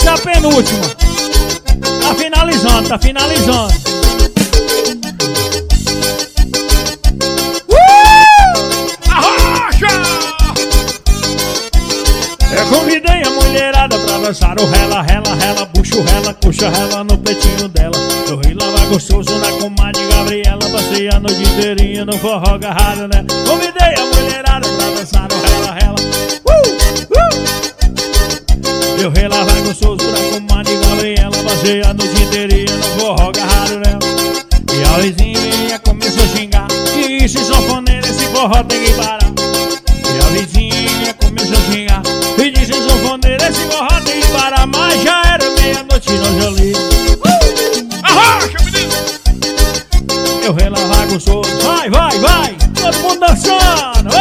Essa é a penúltima. Tá finalizando, tá finalizando. Arrocha! Eu convidei a mulherada pra dançar o rela, rela, rela, bucho, rela, coxa, rela no peitinho dela. Eu ri lá gostoso na comadre Gabriela, passei a noite inteirinha no forró agarrado, né? Convidei a mulherada pra dançar o rela, rela. Eu relava gostoso na comadre Gabriela, passei a noite inteirinha no forró agarrado nela. E a vizinha começou a xingar, que esse sanfoneiro, esse forró tem que parar. E a vizinha começou a xingar, e disse sanfoneiro, esse forró tem que parar. Mas já era meia-noite, nós ali. Arrocha, menino! Eu relava gostoso, vai, vai, vai, todo mundo dançando.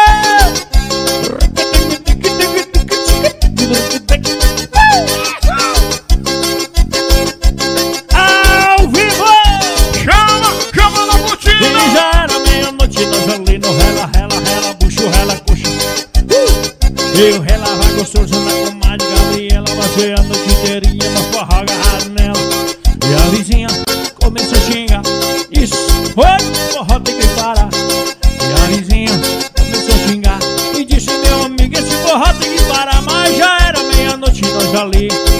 Ao vivo! Chama na botina! E já era meia-noite, nós ali no rela, rela, rela, bucho, rela, coxa. Eu relava gostoso na comadre Gabriela, passei a noite inteirinha no forró agarrado nela. E a vizinha começou a xingar, isso foi, o forró tem que parar. E a vizinha começou a xingar e disse, meu amigo, esse forró tem que parar. Mas já era meia-noite, nós ali.